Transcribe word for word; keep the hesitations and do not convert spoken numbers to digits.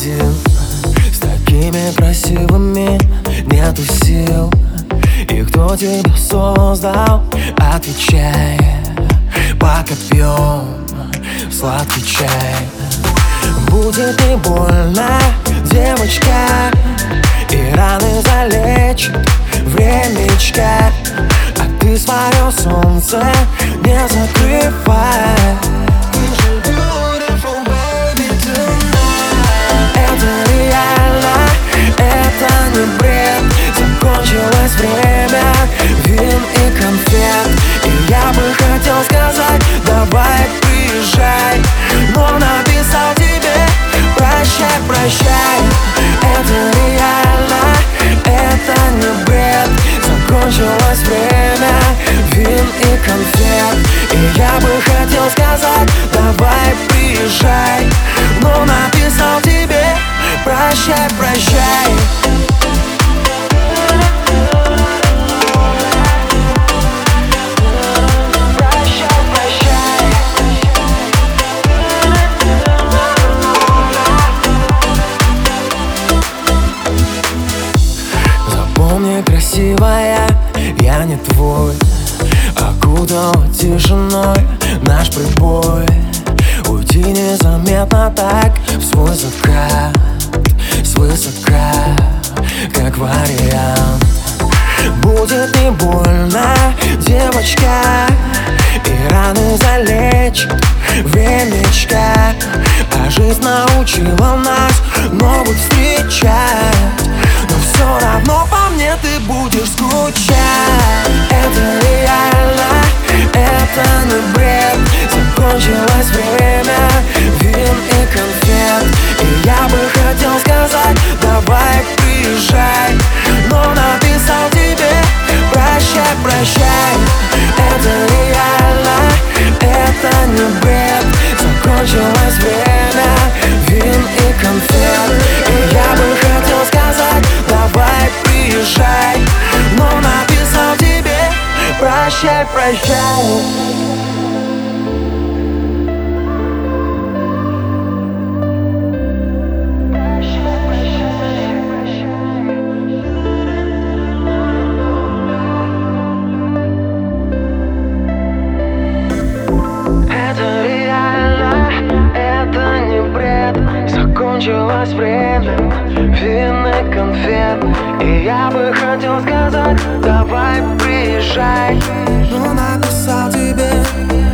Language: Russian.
один, с такими красивыми нету сил. И кто тебя создал? Отвечай, пока пьем сладкий чай. Будет не больно, девочка, и раны залечит времечко. А ты свое солнце не закрывай. Это реально, это не бред. Закончилось время вин и конфет. И я бы хотел сказать: давай, приезжай. Но написал тебе: прощай, прощай. Это реально, это не бред. Закончилось время вин и конфет. И я бы хотел сказать: давай, приезжай. Но написал тебе: прощай, прощай. Красивая, я не твой. Окутал тишиной наш прибой. Уйти незаметно так в свой закат, свысока, как вариант. Будет не больно, девочка, и раны залечит времечко. А жизнь научила нас новых встречать. Но все равно по мне ты будешь скучать. Это реально, это не бред. Закончилось время вин и конфет. И я бы хотел сказать: давай, приезжай. Но написал тебе: прощай, прощай. Это реально, это не бред. Закончилось время вин и конфет. И я бы хотел сказать: давай, приезжай. Но написал тебе: прощай, прощай. Закончилось время вин и конфет. И я бы хотел сказать: давай, приезжай. Но написал тебе: